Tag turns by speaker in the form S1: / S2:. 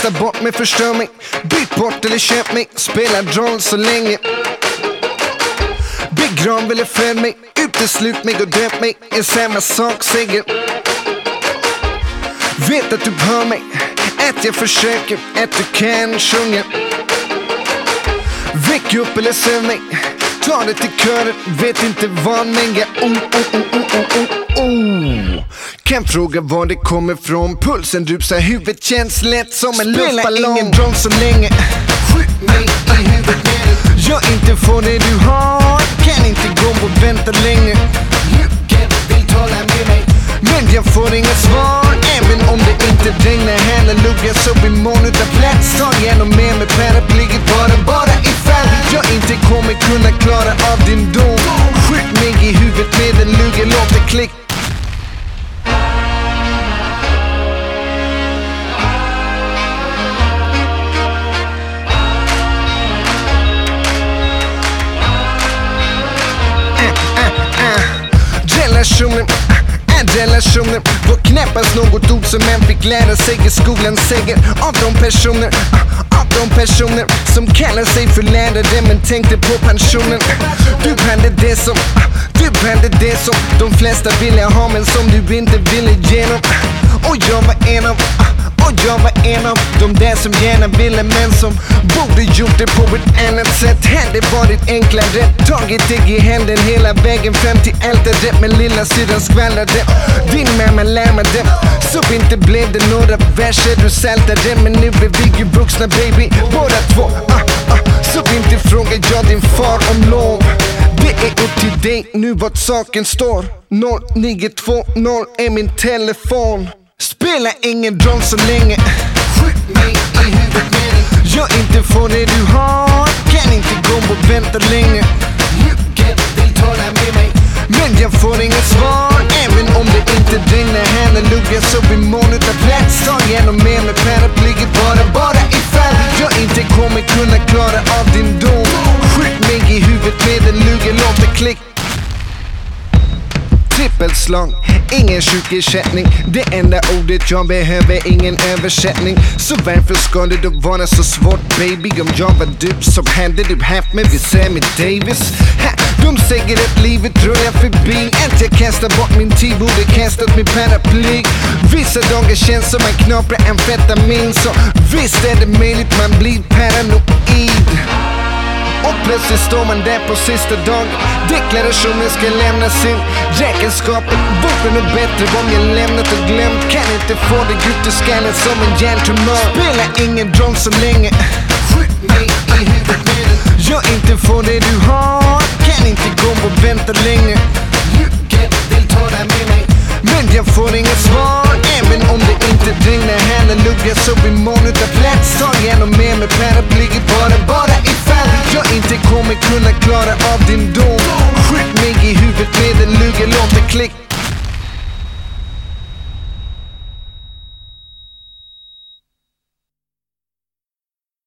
S1: kasta bort mig, förstör mig. Byt bort eller köp mig, spelar roll så länge. Begrav eller föd mig, uteslut mig och döp mig. En samma sak säger. Vet att du hör mig, att jag försöker, att du kan sjunga. Väck upp eller söv mig, ta det till kören, vet inte vad mängda. Kan fråga var det kommer från, pulsen rusar, huvudet känns lätt som en luftballong. Spelar ingen roll så länge, skjut mig i huvudet med den. Jag inte får det du har, kan inte gå och vänta länge. Lyckan vill tala med mig, men jag får inga svar. Även om det inte regnar, halleluja, så blir mån utav plats. Ta igenom med mig paraplyet bara ifall jag inte kommer kunna klara av din dom. Skjut mig i huvudet med en luga, låt det klick. Relationer var knappast något ord som man fick lära sig i skolan. Säger av de personer som kallar sig för lärare men tänkte på pensionen. Du hade det som de flesta ville ha men som du inte ville genom. Och jag var en av de där som gärna ville men som borde gjort det på ett annat sätt. Hade varit enklare, tagit dig i händen hela vägen fram till altaret. Men lilla syrran skvallrade, din mamma larmade, så inte blev det några verser du saltade. Men nu är vi ju vuxna baby, båda två. Så inte frågar jag din far om lov. Det är upp till dig nu vart saken står. 0920 är min telefon. Spelar ingen roll så länge, skjut mig i huvudet med den. Jag inte får det du har, kan inte gå och vänta länge. Lyckan vill tala med mig, men jag får inga svar. Även om det inte regnar, halleluja, så blir mån utav plats. Ta igenom med mig paraplyet bara ifall jag inte kommer kunna klara av din dom. Skjut mig i huvudet med en luga, låt det klick. Trippelslag, ingen sjukersättning. Det enda ordet jag behöver, ingen översättning. Så varför ska det då vara så svårt baby? Om jag var du så hade du haft mig vid Sammy Davis. De säger att livet rullar förbi, att jag kastar bort min tid, borde kastat min paraply. Vissa dagar känns som man knaprar amfetamin, så visst är det möjligt man blir paranoid. Och plötsligt står man där på sista dagen. Deklarationen ska lämnas in, räkenskapet. Vore nog bättre om jag lämnat och glömt. Kan inte få det ut ur skallen som en hjärntumör. Spelar ingen roll så länge, skjut mig i huvudet med den. Jag inte får det du har, kan inte gå och vänta länge. Lyckan vill tala med mig, men jag får inga svar. Även om det inte regnar, halleluja, så blir mån utav plats. Ta igenom med mig paraplyet bara ifall jag inte kommer kunna klara av din dom. Skjut mig i huvudet med en luga, låt det klick.